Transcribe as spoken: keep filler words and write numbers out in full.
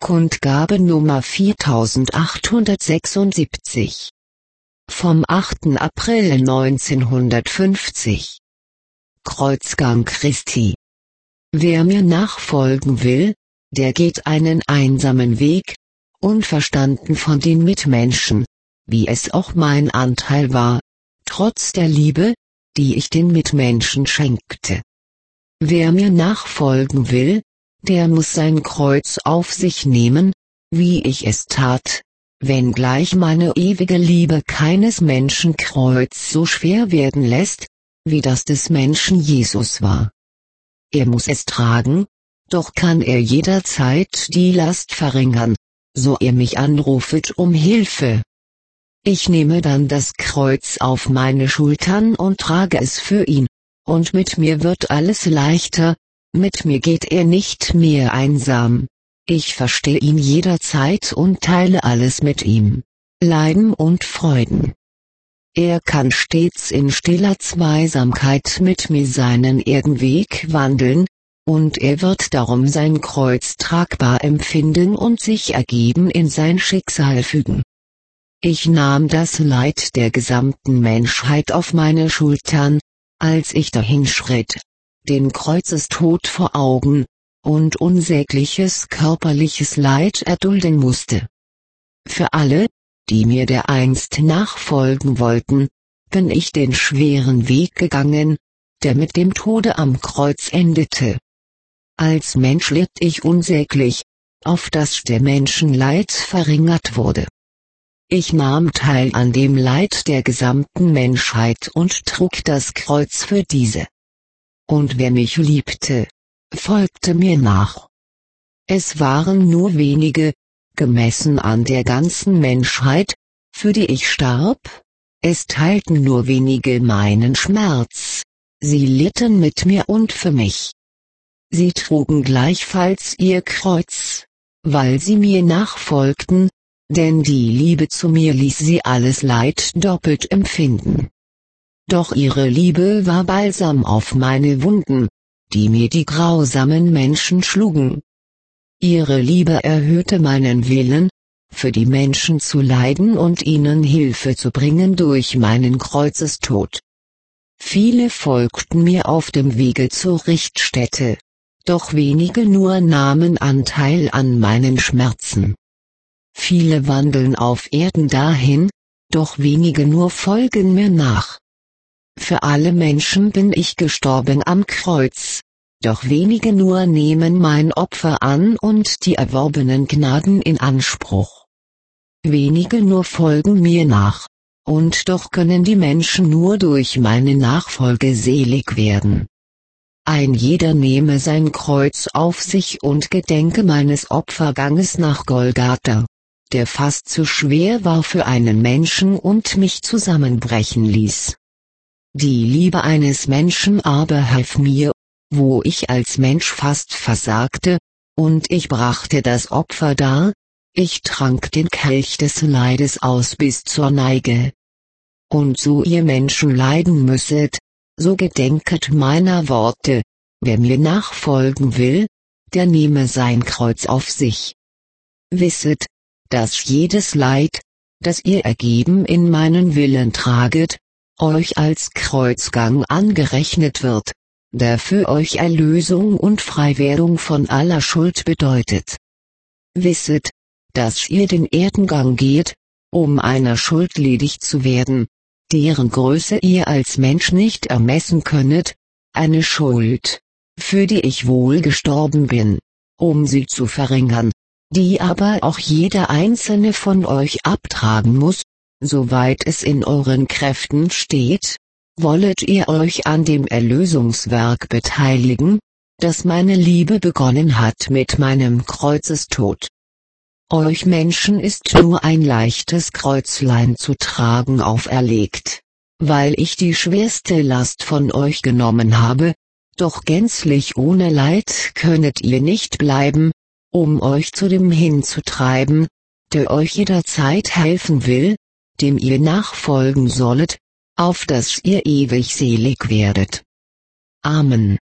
Kundgabe Nummer viertausendachthundertsechsundsiebzig. Vom achten April neunzehnhundertfünfzig. Kreuzgang Christi. Wer mir nachfolgen will, der geht einen einsamen Weg, unverstanden von den Mitmenschen, wie es auch mein Anteil war, trotz der Liebe, die ich den Mitmenschen schenkte. Wer mir nachfolgen will, der muss sein Kreuz auf sich nehmen, wie ich es tat, wenngleich meine ewige Liebe keines Menschen Kreuz so schwer werden lässt, wie das des Menschen Jesus war. Er muss es tragen, doch kann er jederzeit die Last verringern, so er mich anrufet um Hilfe. Ich nehme dann das Kreuz auf meine Schultern und trage es für ihn, und mit mir wird alles leichter, mit mir geht er nicht mehr einsam. Ich verstehe ihn jederzeit und teile alles mit ihm, Leiden und Freuden. Er kann stets in stiller Zweisamkeit mit mir seinen Erdenweg wandeln, und er wird darum sein Kreuz tragbar empfinden und sich ergeben in sein Schicksal fügen. Ich nahm das Leid der gesamten Menschheit auf meine Schultern, als ich dahinschritt, den Kreuzestod vor Augen, und unsägliches körperliches Leid erdulden musste. Für alle, die mir dereinst nachfolgen wollten, bin ich den schweren Weg gegangen, der mit dem Tode am Kreuz endete. Als Mensch litt ich unsäglich, auf dass der Menschen Leid verringert wurde. Ich nahm teil an dem Leid der gesamten Menschheit und trug das Kreuz für diese. Und wer mich liebte, folgte mir nach. Es waren nur wenige, gemessen an der ganzen Menschheit, für die ich starb, es teilten nur wenige meinen Schmerz, sie litten mit mir und für mich. Sie trugen gleichfalls ihr Kreuz, weil sie mir nachfolgten, denn die Liebe zu mir ließ sie alles Leid doppelt empfinden. Doch ihre Liebe war Balsam auf meine Wunden, die mir die grausamen Menschen schlugen. Ihre Liebe erhöhte meinen Willen, für die Menschen zu leiden und ihnen Hilfe zu bringen durch meinen Kreuzestod. Viele folgten mir auf dem Wege zur Richtstätte, doch wenige nur nahmen Anteil an meinen Schmerzen. Viele wandeln auf Erden dahin, doch wenige nur folgen mir nach. Für alle Menschen bin ich gestorben am Kreuz, doch wenige nur nehmen mein Opfer an und die erworbenen Gnaden in Anspruch. Wenige nur folgen mir nach, und doch können die Menschen nur durch meine Nachfolge selig werden. Ein jeder nehme sein Kreuz auf sich und gedenke meines Opferganges nach Golgatha, der fast zu schwer war für einen Menschen und mich zusammenbrechen ließ. Die Liebe eines Menschen aber half mir, wo ich als Mensch fast versagte, und ich brachte das Opfer dar, ich trank den Kelch des Leides aus bis zur Neige. Und so ihr Menschen leiden müsset, so gedenket meiner Worte, wer mir nachfolgen will, der nehme sein Kreuz auf sich. Wisset, dass jedes Leid, das ihr ergeben in meinen Willen traget, euch als Kreuzgang angerechnet wird, der für euch Erlösung und Freiwerdung von aller Schuld bedeutet. Wisset, dass ihr den Erdengang geht, um einer Schuld ledig zu werden, deren Größe ihr als Mensch nicht ermessen könnet, eine Schuld, für die ich wohl gestorben bin, um sie zu verringern, die aber auch jeder einzelne von euch abtragen muss, soweit es in euren Kräften steht. Wollet ihr euch an dem Erlösungswerk beteiligen, das meine Liebe begonnen hat mit meinem Kreuzestod? Euch Menschen ist nur ein leichtes Kreuzlein zu tragen auferlegt, weil ich die schwerste Last von euch genommen habe, doch gänzlich ohne Leid könnet ihr nicht bleiben, um euch zu dem hinzutreiben, der euch jederzeit helfen will, dem ihr nachfolgen sollet, auf dass ihr ewig selig werdet. Amen.